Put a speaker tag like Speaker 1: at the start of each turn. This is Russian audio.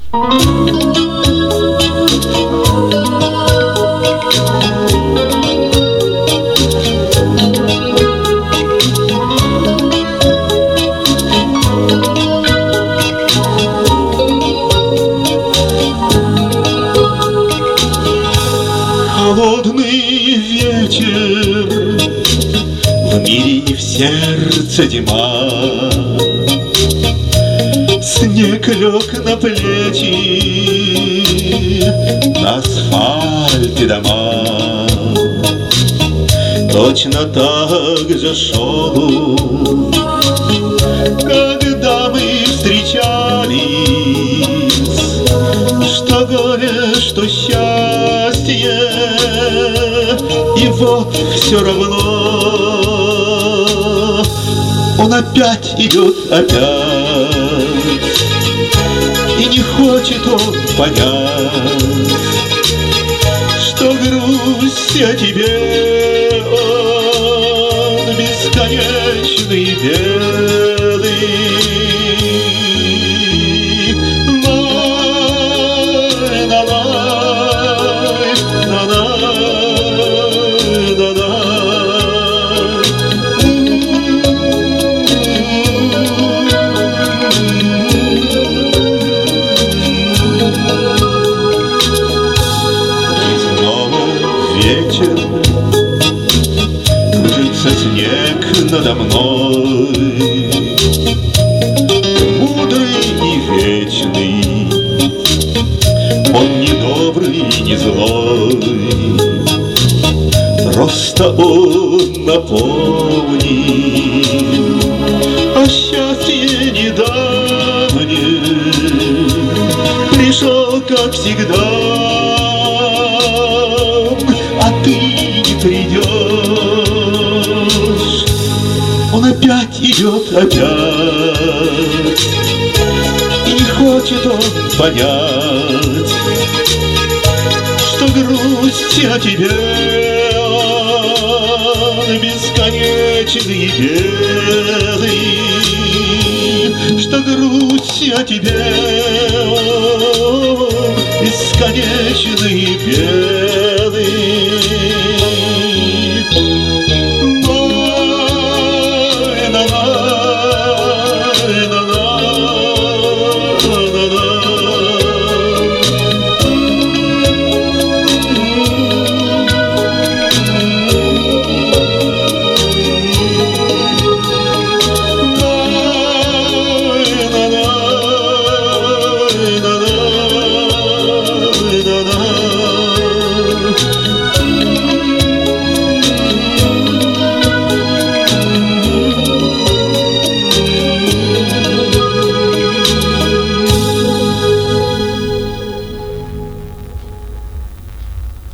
Speaker 1: Холодный вечер, в мире и в сердце тьма. Снег лег на плечи, на асфальте дома. Точно так же шел, когда мы встречались. Что горе, что счастье, и вот все равно он опять идет, опять. И не хочет он понять, что грусть о тебе он бесконечный, белый. Вечер, кружится снег надо мной, мудрый и вечный, он не добрый, не злой, просто он напомнил о счастье недавнем, пришел, как всегда. А ты не придешь, он опять идет, опять. И не хочет он понять, что грусть о тебе он бесконечный, белый. Что грусть о тебе